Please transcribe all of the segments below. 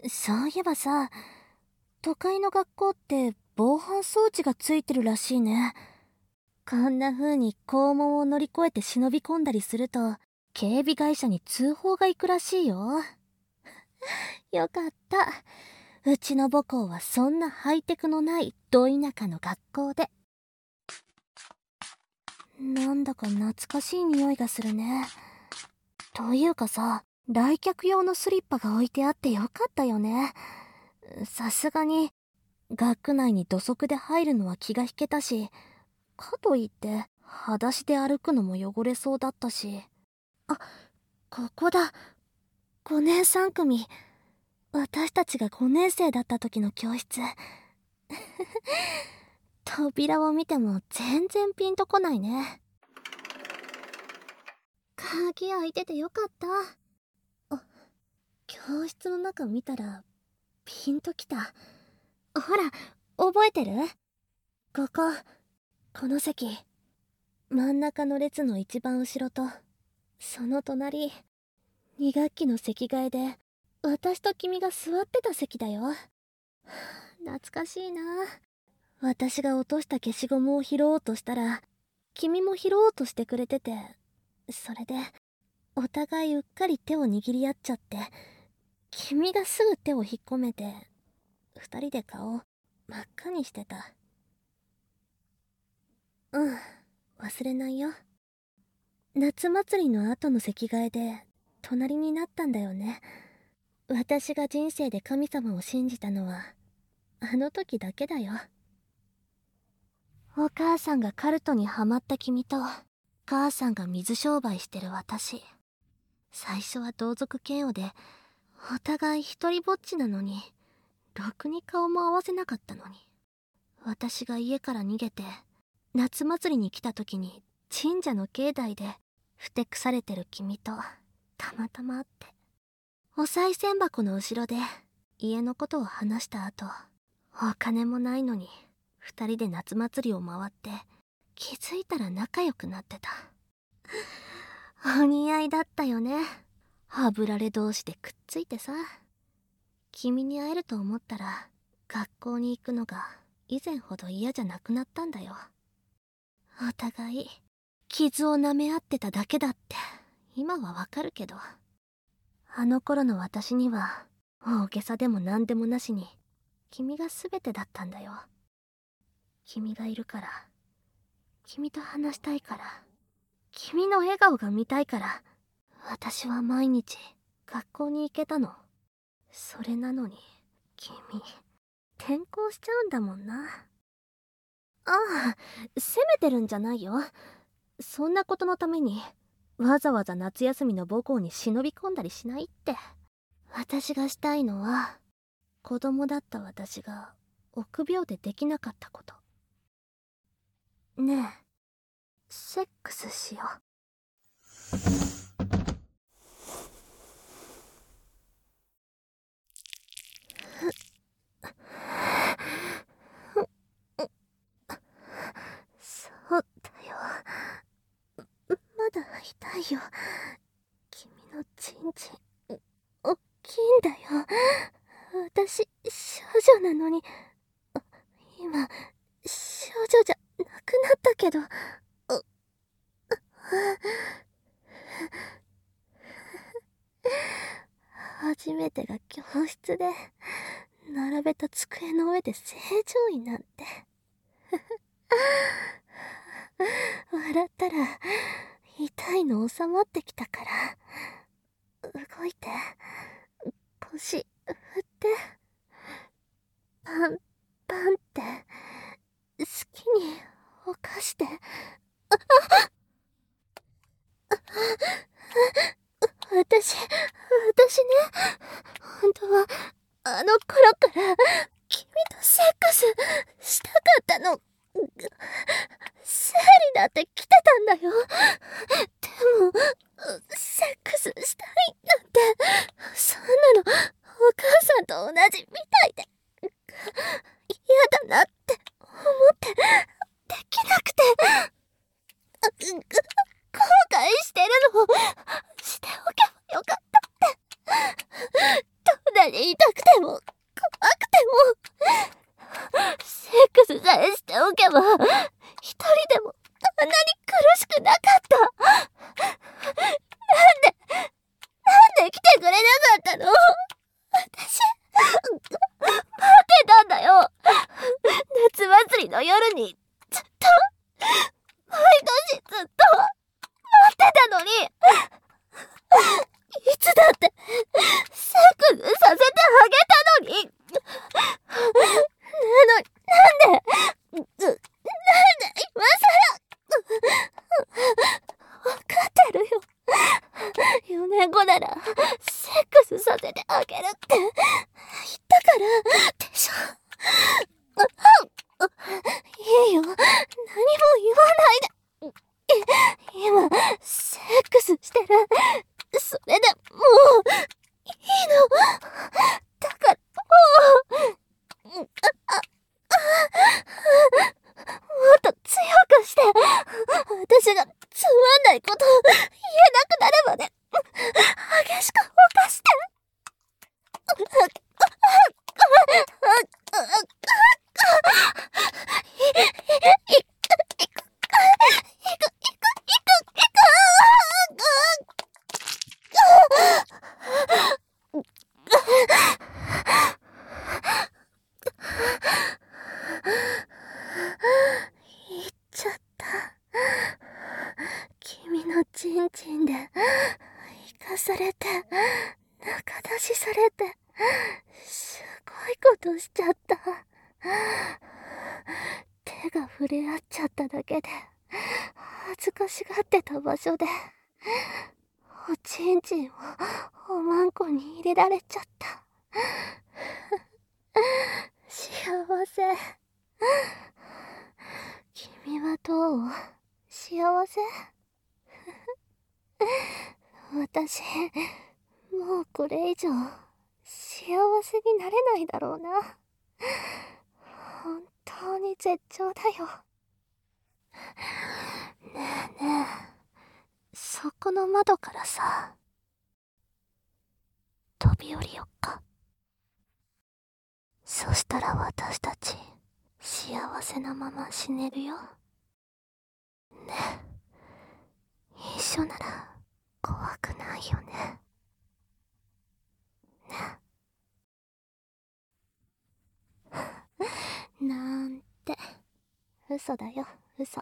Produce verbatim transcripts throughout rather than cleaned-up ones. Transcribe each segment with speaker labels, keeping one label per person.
Speaker 1: そういえばさ、都会の学校って防犯装置がついてるらしいね。こんな風に校門を乗り越えて忍び込んだりすると、警備会社に通報が行くらしいよ。よかった。うちの母校はそんなハイテクのないど田舎の学校で。なんだか懐かしい匂いがするね。というかさ、来客用のスリッパが置いてあってよかったよね。さすがに学内に土足で入るのは気が引けたし、かといって裸足で歩くのも汚れそうだったし。あ、ここだ。ごねんさん組。私たちがごねん生だった時の教室。扉を見ても全然ピンとこないね。鍵開いててよかった。あ、教室の中見たらピンときた。ほら、覚えてる？ここ、この席。真ん中の列の一番後ろと、その隣、に学期の席替えで、私と君が座ってた席だよ。懐かしいな。私が落とした消しゴムを拾おうとしたら、君も拾おうとしてくれてて、それで、お互いうっかり手を握り合っちゃって、君がすぐ手を引っ込めて、二人で顔、真っ赤にしてた。うん、忘れないよ。夏祭りの後の席替えで、隣になったんだよね。私が人生で神様を信じたのは、あの時だけだよ。お母さんがカルトにハマった君と、母さんが水商売してる私。最初は同族嫌悪で、お互い一人ぼっちなのに、ろくに顔も合わせなかったのに。私が家から逃げて、夏祭りに来た時に神社の境内でふてくされてる君とたまたま会って、お賽銭箱の後ろで家のことを話した後、お金もないのに二人で夏祭りを回って気づいたら仲良くなってた。お似合いだったよね。はぶられ同士でくっついてさ。君に会えると思ったら学校に行くのが以前ほど嫌じゃなくなったんだよ。お互い傷を舐め合ってただけだって今はわかるけど、あの頃の私には大げさでも何でもなしに君が全てだったんだよ。君がいるから、君と話したいから、君の笑顔が見たいから、私は毎日学校に行けたの。それなのに君転校しちゃうんだもんな。ああ、責めてるんじゃないよ。そんなことのためにわざわざ夏休みの母校に忍び込んだりしないって。私がしたいのは、子供だった私が臆病でできなかったこと。ねえ、セックスしよう。そうだよ。まだ痛いよ。君のチンチン、おっきいんだよ。私、少女なのに。今、少女じゃなくなったけど。初めてが教室で、並べた机の上で正常位なんて。笑ったら、痛いの収まってきたから。動いて、腰、振って、パン、パンって、好きに犯して。私、私ね、本当は、あの頃から、君とセックスしたかったの。生理だって来てたんだよ。でも、セックスしたいなんて、そんなの、お母さんと同じみたいで、嫌だなって思って、できなくて、後悔してるの。しておけばよかったって。どんなに痛くても怖くてもセックスさえしておけば一人でもあんなに苦しくなかった。なんでなんで来てくれなかったの。私待ってたんだよ。夏祭りの夜にずっと毎年ずっと待ってたのに、いつだってセックスさせてあげたのに。なのになんでなんで今さら。わかってるよ。よねんごならセックスさせてあげるって言ったからでしょ。いいよ、何も言わないで。今セックスしてる。それでもういいの。だからもうもっと強くして、私がつまんないこと言えなくなるまで激しく動かして。言っちゃった。君のチンチンで生かされて中出しされてすごいことしちゃった。手が触れ合っちゃっただけで恥ずかしがってた場所でおちんちんをおまんこに入れられちゃった。幸せ。君はどう？幸せ？私もうこれ以上幸せになれないだろうな。本当に絶頂だよ。ねえねえ、そこの窓からさ、飛び降りよっか。そしたら私たち幸せなまま死ねるよ。ねえ、一緒なら怖くないよね。ね。なんて嘘だよ、嘘。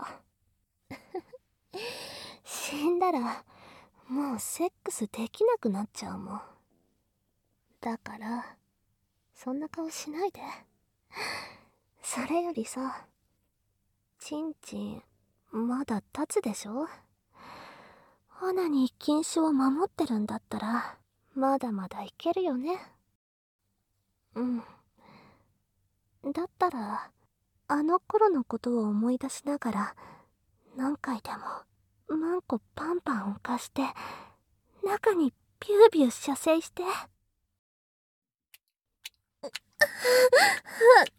Speaker 1: 死んだらもうセックスできなくなっちゃうもん。だからそんな顔しないで。それよりさ、チンチンまだ立つでしょ。オナニー禁止を守ってるんだったらまだまだいけるよね。うん。だったらあの頃のことを思い出しながら何回でもマンコパンパンを貸して中にビュービュー射精して。